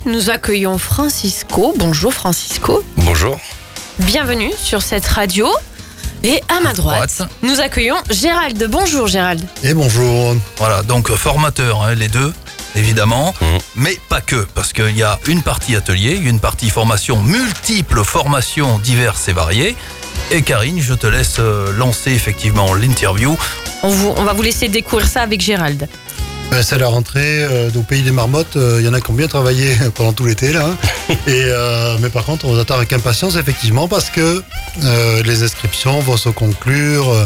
Nous accueillons Francisco. Bonjour Francisco. Bonjour. Bienvenue sur cette radio. Et à ma droite, nous accueillons Gérald. Bonjour Gérald. Et bonjour. Voilà, donc formateur, les deux, évidemment, mais pas que, parce qu'il y a une partie atelier, une partie formation, multiples formations diverses et variées. Et Karine, je te laisse lancer effectivement l'interview. On va vous laisser découvrir ça avec Gérald. C'est la rentrée au pays des marmottes. Il y en a qui ont bien travaillé pendant tout l'été là. Mais par contre, on vous attend avec impatience effectivement parce que les inscriptions vont se conclure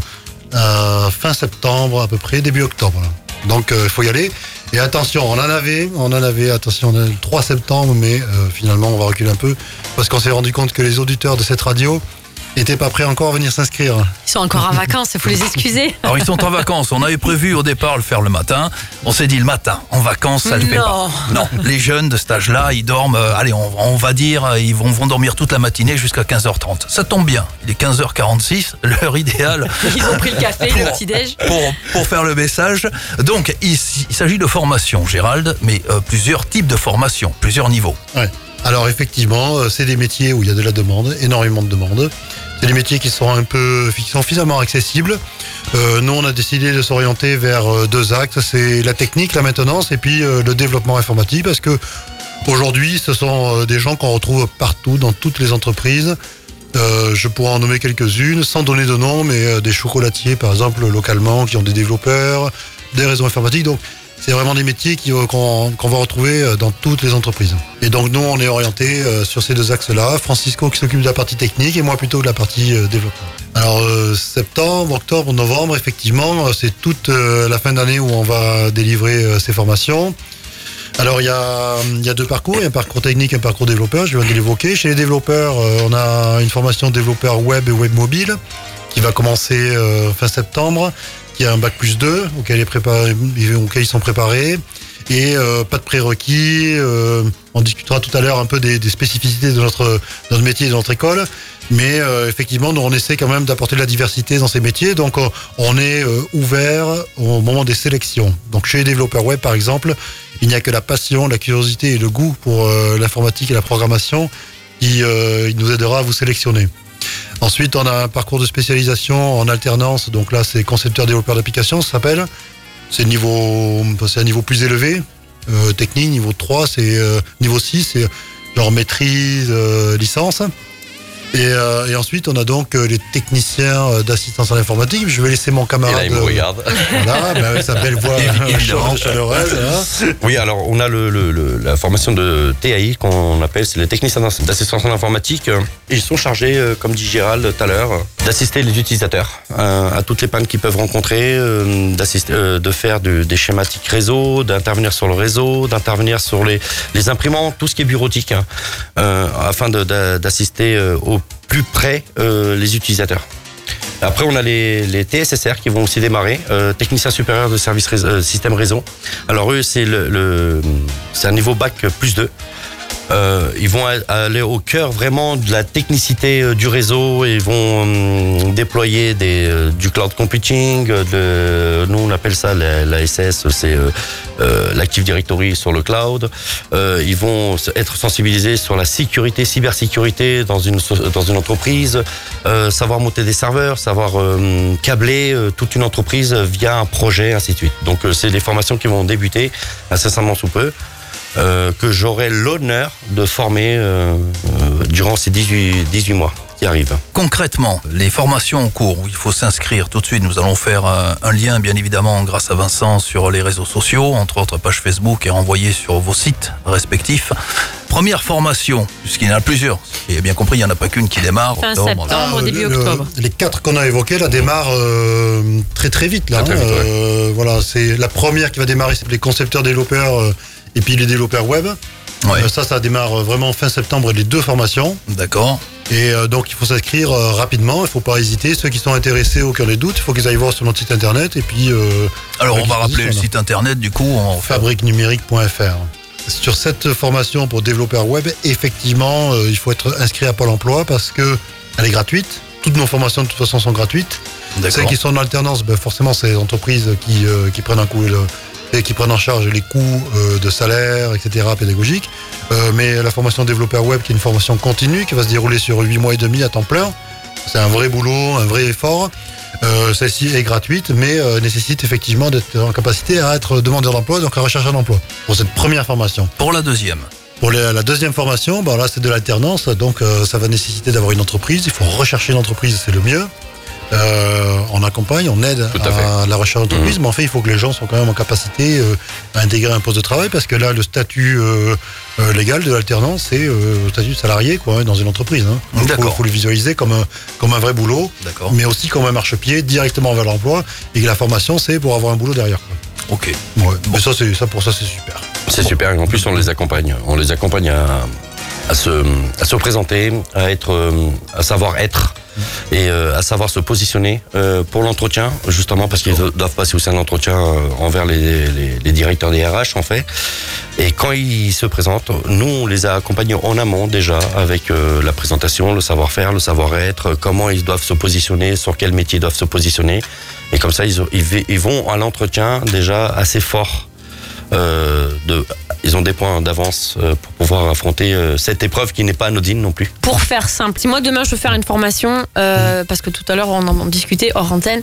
fin septembre à peu près, début octobre. Donc il faut y aller. Et attention, on en avait, attention, on a le 3 septembre, mais finalement on va reculer un peu parce qu'on s'est rendu compte que les auditeurs de cette radio n'étaient pas prêts encore à venir s'inscrire. Ils sont encore en vacances, il faut les excuser. Alors ils sont en vacances, on avait prévu au départ le faire le matin. On s'est dit le matin, en vacances, ça le fait pas. Non, les jeunes de cet âge-là, ils dorment, on va dire, ils vont dormir toute la matinée jusqu'à 15h30. Ça tombe bien, il est 15h46, l'heure idéale. Ils ont pris le café, le petit-déj. Pour faire le message. Donc il s'agit de formation, Gérald, mais plusieurs types de formation, plusieurs niveaux. Ouais. Alors effectivement, c'est des métiers où il y a de la demande, énormément de demande. C'est des métiers qui sont suffisamment accessibles. Nous, on a décidé de s'orienter vers deux axes. C'est la technique, la maintenance et puis le développement informatique. Parce que aujourd'hui, ce sont des gens qu'on retrouve partout, dans toutes les entreprises. Je pourrais en nommer quelques-unes, sans donner de nom, mais des chocolatiers, par exemple, localement, qui ont des développeurs, des réseaux informatiques. Donc, c'est vraiment des métiers qu'on va retrouver dans toutes les entreprises. Et donc nous, on est orienté sur ces deux axes-là. Francisco qui s'occupe de la partie technique et moi plutôt de la partie développement. Alors septembre, octobre, novembre, effectivement, c'est toute la fin d'année où on va délivrer ces formations. Alors il y a deux parcours, il y a un parcours technique et un parcours développeur, je viens de l'évoquer. Chez les développeurs, on a une formation développeur web et web mobile qui va commencer fin septembre. Il y a un bac plus 2 auquel ils sont préparés et pas de prérequis. On discutera tout à l'heure un peu des spécificités de notre métier et de notre école, mais effectivement, nous, on essaie quand même d'apporter de la diversité dans ces métiers. Donc, on est ouvert au moment des sélections. Donc, chez les développeurs web, par exemple, il n'y a que la passion, la curiosité et le goût pour l'informatique et la programmation qui nous aidera à vous sélectionner. Ensuite, on a un parcours de spécialisation en alternance. Donc là, c'est concepteur développeur d'applications, ça s'appelle. C'est un niveau plus élevé. Technique, niveau 3, c'est niveau 6, c'est genre maîtrise, licence. Et ensuite, on a donc les techniciens d'assistance à l'informatique. Je vais laisser mon camarade. Et là, il me regarde. Voilà, avec sa belle voix chaleureuse. Hein. Oui, alors on a la formation de TAI qu'on appelle, c'est les techniciens d'assistance à l'informatique. Ils sont chargés, comme dit Gérald tout à l'heure, d'assister les utilisateurs à toutes les pannes qu'ils peuvent rencontrer, de faire des schématiques réseau, d'intervenir sur le réseau, d'intervenir sur les imprimantes, tout ce qui est bureautique, afin d'assister au plus près les utilisateurs. Après, on a les TSSR qui vont aussi démarrer, techniciens supérieurs de service système réseau. Alors eux, c'est un niveau bac plus 2. Ils vont aller au cœur vraiment de la technicité du réseau. Ils vont déployer du cloud computing. Nous, on appelle ça la SS, c'est l'Active Directory sur le cloud. Ils vont être sensibilisés sur la sécurité, cybersécurité dans une entreprise, savoir monter des serveurs, savoir câbler toute une entreprise via un projet, ainsi de suite. Donc, c'est des formations qui vont débuter incessamment sous peu. Que j'aurai l'honneur de former durant ces 18 mois qui arrivent. Concrètement, les formations en cours où il faut s'inscrire tout de suite, nous allons faire un lien bien évidemment grâce à Vincent sur les réseaux sociaux, entre autres page Facebook et renvoyer sur vos sites respectifs. Première formation, puisqu'il y en a plusieurs, et bien compris, il n'y en a pas qu'une qui démarre. Fin septembre, début octobre. Les 4 qu'on a évoquées, là, démarrent très très vite. Là, très vite, ouais. Voilà, c'est la première qui va démarrer, c'est les concepteurs développeurs et puis les développeurs web. Ouais. Ça démarre vraiment fin septembre, les 2 formations. D'accord. Et donc il faut s'inscrire rapidement, il ne faut pas hésiter. Ceux qui sont intéressés, aucun des doutes, il faut qu'ils aillent voir sur notre site internet. Et puis, alors on va rappeler le site internet du coup. fabriquenumérique.fr. Sur cette formation pour développeur web, effectivement, il faut être inscrit à Pôle emploi parce qu'elle est gratuite. Toutes nos formations de toute façon sont gratuites. Celles qui sont en alternance, forcément c'est les entreprises qui prennent un coup et qui prennent en charge les coûts de salaire, etc., pédagogiques. Mais la formation développeur web, qui est une formation continue, qui va se dérouler sur 8 mois et demi à temps plein, c'est un vrai boulot, un vrai effort. Celle-ci est gratuite, mais nécessite effectivement d'être en capacité à être demandeur d'emploi, donc à rechercher un emploi, pour cette première formation. Pour la deuxième. Pour la deuxième formation, là c'est de l'alternance, donc ça va nécessiter d'avoir une entreprise. Il faut rechercher une entreprise, c'est le mieux. On accompagne, on aide à la recherche d'entreprise, mais en fait il faut que les gens soient quand même en capacité à intégrer un poste de travail, parce que là le statut légal de l'alternance c'est le statut de salarié dans une entreprise. Il faut le visualiser comme un vrai boulot, mais aussi comme un marchepied directement vers l'emploi, et que la formation c'est pour avoir un boulot derrière. Ok. Ouais. Mais pour ça c'est super. C'est super, et en plus on les accompagne à se présenter, à savoir être et à savoir se positionner pour l'entretien, justement parce qu'ils doivent passer aussi un entretien envers les directeurs des RH en fait. Et quand ils se présentent, nous on les a accompagnés en amont déjà avec la présentation, le savoir-faire, le savoir-être, comment ils doivent se positionner, sur quel métier ils doivent se positionner. Et comme ça ils vont à l'entretien déjà assez forts. Ils ont des points d'avance pour pouvoir affronter cette épreuve qui n'est pas anodine non plus. Pour faire simple, si moi demain je veux faire une formation, parce que tout à l'heure on en discutait hors antenne,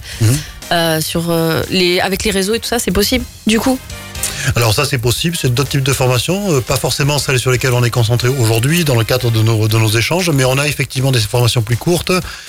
avec les réseaux et tout ça, c'est possible du coup? Alors ça c'est possible, c'est d'autres types de formations, pas forcément celles sur lesquelles on est concentré aujourd'hui dans le cadre de nos échanges, mais on a effectivement des formations plus courtes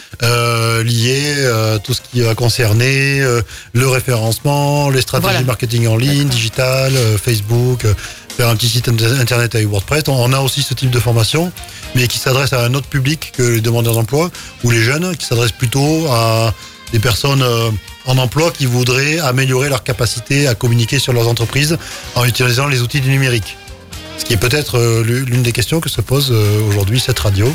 liées à tout ce qui va concerner le référencement, les stratégies marketing en ligne, digital, Facebook, faire un petit site internet avec WordPress. On a aussi ce type de formation, mais qui s'adresse à un autre public que les demandeurs d'emploi ou les jeunes, qui s'adresse plutôt à des personnes en emploi qui voudraient améliorer leur capacité à communiquer sur leurs entreprises en utilisant les outils du numérique. Ce qui est peut-être l'une des questions que se pose aujourd'hui cette radio.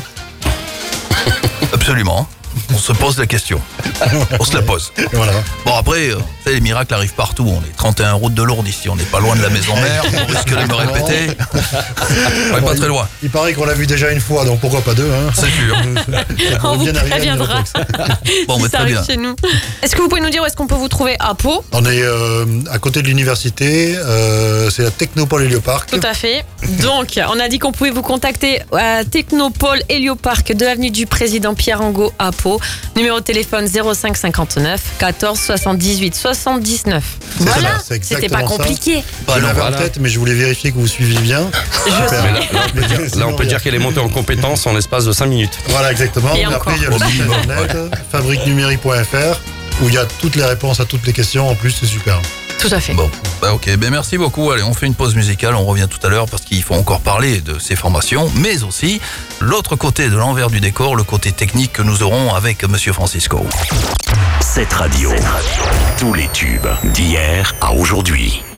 Absolument. On se pose la question. On se la pose. Voilà. Bon après, les miracles arrivent partout. On est 31 route de Lourdes ici. On n'est pas loin de la maison mère. On risque de me répéter. On n'est pas très loin. Il paraît qu'on l'a vu déjà une fois, donc pourquoi pas deux, hein. C'est sûr. On vous préviendra si ça arrive chez nous. Est-ce que vous pouvez nous dire où est-ce qu'on peut vous trouver à Pau? On est à côté de l'université, c'est la Technopole Hélioparc. Tout à fait. Donc, on a dit qu'on pouvait vous contacter à Technopole Hélioparc de l'avenue du Président Pierre Angot à Pau. Numéro de téléphone 05 59 14 78 79. Voilà, c'était pas compliqué. Je l'avais en tête, mais je voulais vérifier que vous suiviez bien. Là, on peut dire qu'elle est montée en compétence en l'espace de 5 minutes. Voilà, exactement. Et après, il y a le site internet, fabriquenumérique.fr, où il y a toutes les réponses à toutes les questions. En plus, c'est super. Tout à fait. Bon, ok, merci beaucoup. Allez, on fait une pause musicale, on revient tout à l'heure parce qu'il faut encore parler de ces formations, mais aussi l'autre côté de l'envers du décor, le côté technique que nous aurons avec Monsieur Francisco. Cette radio, tous les tubes d'hier à aujourd'hui.